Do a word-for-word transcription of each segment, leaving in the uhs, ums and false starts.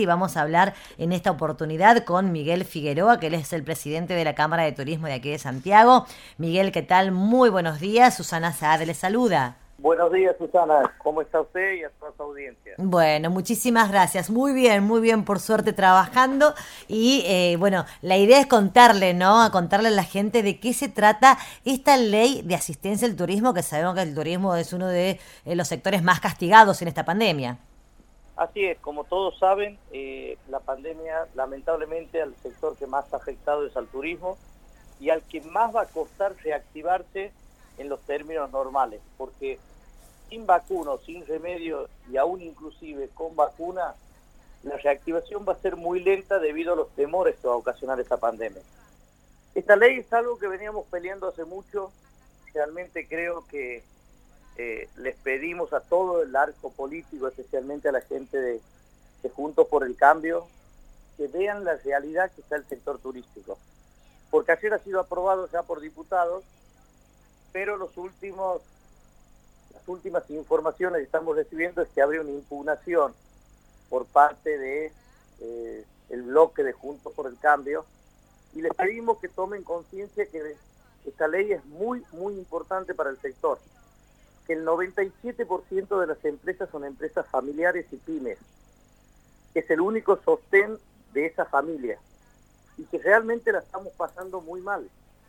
Y vamos a hablar en esta oportunidad con Miguel Figueroa, que él es el presidente de la Cámara de Turismo de aquí de Santiago. Miguel, ¿qué tal? Muy buenos días. Susana Saad le saluda. Buenos días, Susana. ¿Cómo está usted y a toda su audiencia? Bueno, muchísimas gracias. Muy bien, muy bien, por suerte trabajando. Y eh, bueno, la idea es contarle, ¿no? A contarle a la gente de qué se trata esta ley de asistencia al turismo, que sabemos que el turismo es uno de eh, los sectores más castigados en esta pandemia. Así es, como todos saben, eh, la pandemia lamentablemente al sector que más ha afectado es al turismo y al que más va a costar reactivarse en los términos normales, porque sin vacuna, sin remedio y aún inclusive con vacuna, la reactivación va a ser muy lenta debido a los temores que va a ocasionar esta pandemia. Esta ley es algo que veníamos peleando hace mucho. Realmente creo que eh, les pedimos a todo el arco político, especialmente a la gente de, de Juntos por el Cambio, que vean la realidad que está el sector turístico. Porque ayer ha sido aprobado ya por diputados, pero los últimos, las últimas informaciones que estamos recibiendo es que habría una impugnación por parte de eh, el bloque de Juntos por el Cambio, y les pedimos que tomen conciencia que esta ley es muy, muy importante para el sector, que el noventa y siete por ciento de las empresas son empresas familiares y pymes, que es el único sostén de esa familia, y que realmente la estamos pasando muy mal.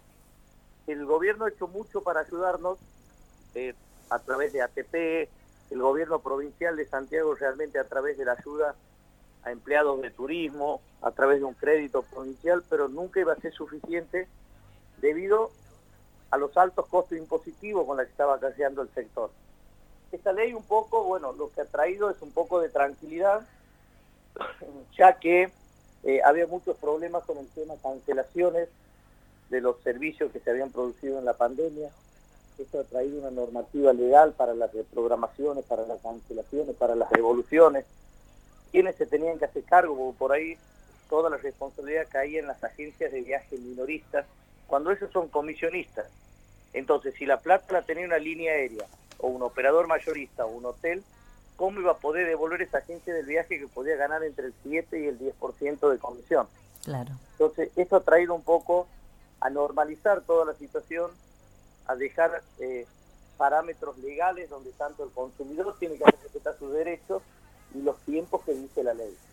El gobierno ha hecho mucho para ayudarnos eh, a través de A T P, el gobierno provincial de Santiago realmente a través de la ayuda a empleados de turismo, a través de un crédito provincial, pero nunca iba a ser suficiente debido a los altos costos impositivos con los que estaba acarreando el sector. Esta ley un poco, bueno, lo que ha traído es un poco de tranquilidad, ya que eh, había muchos problemas con el tema de cancelaciones de los servicios que se habían producido en la pandemia. Esto ha traído una normativa legal para las reprogramaciones, para las cancelaciones, para las devoluciones. Quienes se tenían que hacer cargo, porque por ahí toda la responsabilidad caía en las agencias de viajes minoristas, cuando ellos son comisionistas. Entonces, si la plata la tenía una línea aérea, o un operador mayorista, o un hotel, ¿cómo iba a poder devolver esa agencia del viaje que podía ganar entre el siete y el diez por ciento de comisión? Claro. Entonces, esto ha traído un poco a normalizar toda la situación, a dejar eh, parámetros legales donde tanto el consumidor tiene que respetar sus derechos y los tiempos que dice la ley.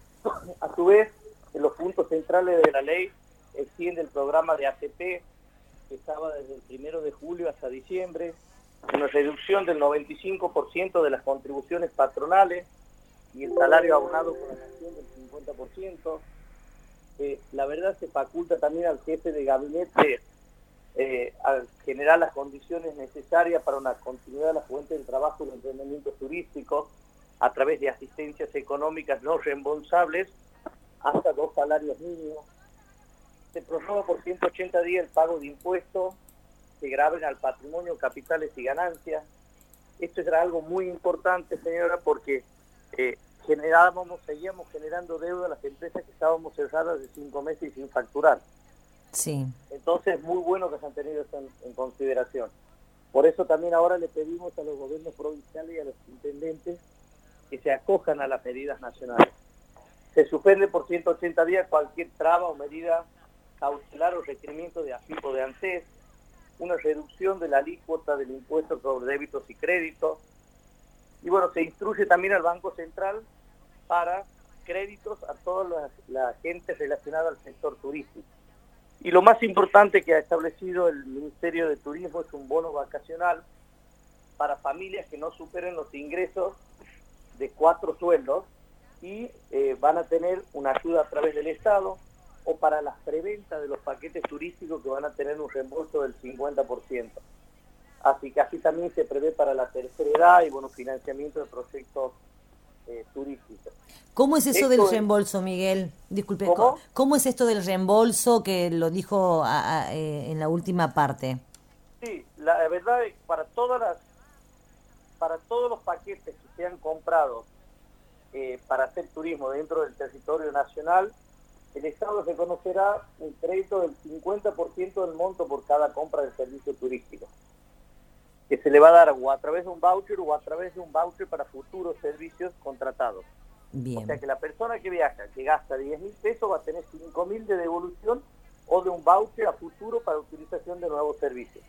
A su vez, en los puntos centrales de la ley extiende el programa de A T P, que estaba desde el primero de julio hasta diciembre, una reducción del noventa y cinco por ciento de las contribuciones patronales y el salario abonado con la nación del cincuenta por ciento. Eh, la verdad se faculta también al jefe de gabinete eh, a generar las condiciones necesarias para una continuidad de la fuente del trabajo y los emprendimientos turísticos a través de asistencias económicas no reembolsables hasta dos salarios mínimos. Se prorroga por ciento ochenta días el pago de impuestos que graven al patrimonio, capitales y ganancias. Esto era algo muy importante, señora, porque eh, generábamos, seguíamos generando deuda a las empresas que estábamos cerradas de cinco meses y sin facturar. Sí. Entonces, muy bueno que se han tenido eso en, en consideración. Por eso también ahora le pedimos a los gobiernos provinciales y a los intendentes que se acojan a las medidas nacionales. Se suspende por ciento ochenta días cualquier traba o medida cautelar o requerimiento de AFIP o de ANSES, una reducción de la alícuota del impuesto sobre débitos y créditos. Y bueno, se instruye también al Banco Central para créditos a toda la, la gente relacionada al sector turístico. Y lo más importante que ha establecido el Ministerio de Turismo es un bono vacacional para familias que no superen los ingresos de cuatro sueldos y eh, van a tener una ayuda a través del Estado, o para las preventas de los paquetes turísticos que van a tener un reembolso del cincuenta por ciento. Así que así también se prevé para la tercera edad y bueno, financiamiento de proyectos eh, turísticos. ¿Cómo es eso Esto del es, reembolso, Miguel? Disculpe, ¿cómo? ¿cómo es esto del reembolso que lo dijo a, a, eh, en la última parte? Sí, la verdad es que para todas las, para todos los paquetes que sean comprados eh, para hacer turismo dentro del territorio nacional, el Estado reconocerá un crédito del cincuenta por ciento del monto por cada compra del servicio turístico, que se le va a dar o a través de un voucher o a través de un voucher para futuros servicios contratados. Bien. O sea que la persona que viaja, que gasta diez mil pesos, va a tener cinco mil de devolución o de un voucher a futuro para utilización de nuevos servicios.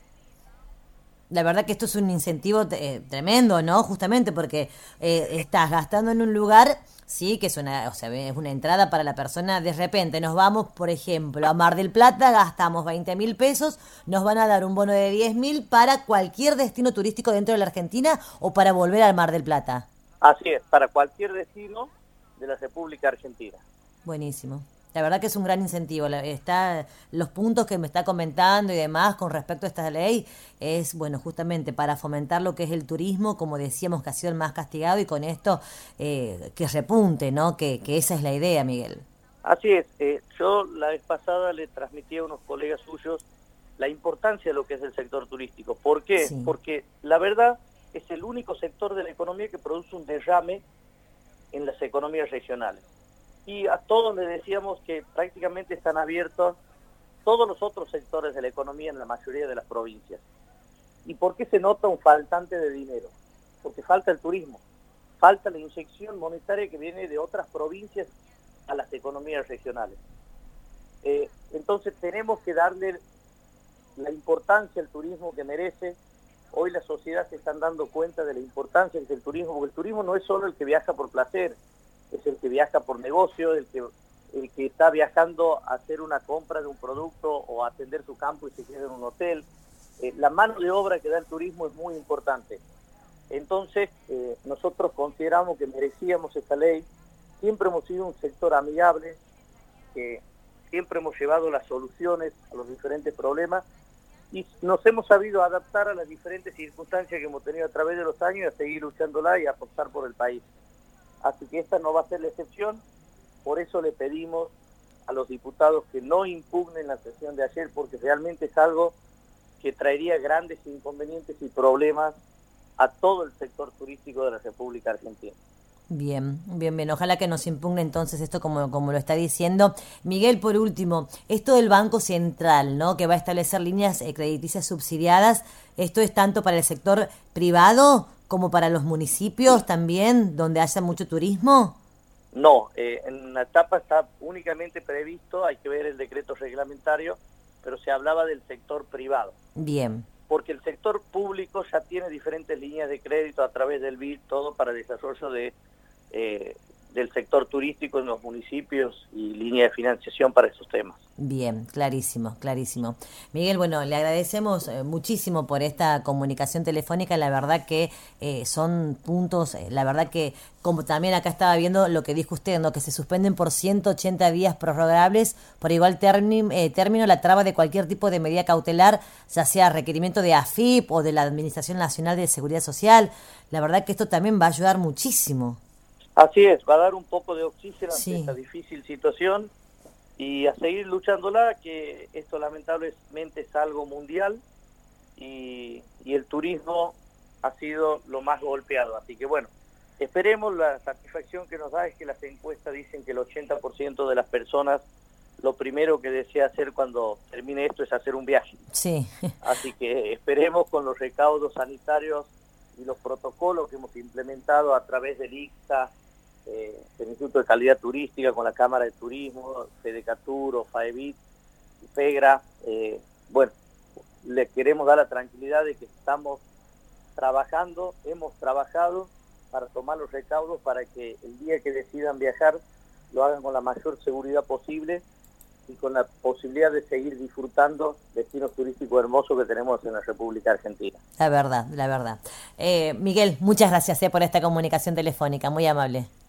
La verdad que esto es un incentivo eh, tremendo, ¿no? Justamente porque eh, estás gastando en un lugar, sí, que es una, o sea, es una entrada para la persona. De repente nos vamos, por ejemplo, a Mar del Plata, gastamos veinte mil pesos, nos van a dar un bono de diez mil para cualquier destino turístico dentro de la Argentina o para volver al Mar del Plata. Así es, para cualquier destino de la República Argentina. Buenísimo. La verdad que es un gran incentivo. La- Está, los puntos que me está comentando y demás con respecto a esta ley es, bueno, justamente para fomentar lo que es el turismo, como decíamos que ha sido el más castigado, y con esto eh, que repunte, ¿no? Que, que esa es la idea, Miguel. Así es, eh, yo la vez pasada le transmití a unos colegas suyos la importancia de lo que es el sector turístico. ¿Por qué? Sí. Porque la verdad es el único sector de la economía que produce un derrame en las economías regionales. Y a todos les decíamos que prácticamente están abiertos todos los otros sectores de la economía en la mayoría de las provincias. ¿Y por qué se nota un faltante de dinero? Porque falta el turismo, falta la inyección monetaria que viene de otras provincias a las economías regionales. Eh, entonces tenemos que darle la importancia al turismo que merece. Hoy la sociedad se están dando cuenta de la importancia que es el turismo, porque el turismo no es solo el que viaja por placer, es el que viaja por negocio, el que, el que está viajando a hacer una compra de un producto o a atender su campo y se queda en un hotel. Eh, la mano de obra que da el turismo es muy importante. Entonces, eh, nosotros consideramos que merecíamos esta ley. Siempre hemos sido un sector amigable, que siempre hemos llevado las soluciones a los diferentes problemas y nos hemos sabido adaptar a las diferentes circunstancias que hemos tenido a través de los años y a seguir luchándola y a apostar por el país. Así que esta no va a ser la excepción, por eso le pedimos a los diputados que no impugnen la sesión de ayer, porque realmente es algo que traería grandes inconvenientes y problemas a todo el sector turístico de la República Argentina. Bien, bien, bien. Ojalá que nos impugne entonces esto como, como lo está diciendo. Miguel, por último, esto del Banco Central, ¿no? Que va a establecer líneas eh, crediticias subsidiadas. ¿Esto es tanto para el sector privado como para los municipios también, donde haya mucho turismo? No, eh, en la etapa está únicamente previsto, hay que ver el decreto reglamentario, pero se hablaba del sector privado. Bien. Porque el sector público ya tiene diferentes líneas de crédito a través del B I D, todo para el desarrollo de, eh, del sector turístico en los municipios y línea de financiación para esos temas. Bien, clarísimo, clarísimo. Miguel, bueno, le agradecemos eh, muchísimo por esta comunicación telefónica. La verdad que eh, son puntos, eh, la verdad que, como también acá estaba viendo lo que dijo usted, ¿no? Que se suspenden por ciento ochenta días prorrogables por igual termi- eh, término la traba de cualquier tipo de medida cautelar, ya sea requerimiento de A F I P o de la Administración Nacional de Seguridad Social. La verdad que esto también va a ayudar muchísimo. Así es, va a dar un poco de oxígeno ante Sí. esta difícil situación y a seguir luchándola, que esto lamentablemente es algo mundial y, y el turismo ha sido lo más golpeado. Así que bueno, esperemos. La satisfacción que nos da es que las encuestas dicen que el ochenta por ciento de las personas lo primero que desea hacer cuando termine esto es hacer un viaje. Sí. Así que esperemos con los recaudos sanitarios y los protocolos que hemos implementado a través del I C T A, eh, el Instituto de Calidad Turística, con la Cámara de Turismo, Fedecatur, FAEBIT, FEGRA, eh, bueno, le queremos dar la tranquilidad de que estamos trabajando, hemos trabajado para tomar los recaudos para que el día que decidan viajar lo hagan con la mayor seguridad posible y con la posibilidad de seguir disfrutando destinos turísticos hermosos que tenemos en la República Argentina. La verdad, la verdad. Eh, Miguel, muchas gracias eh, por esta comunicación telefónica, muy amable.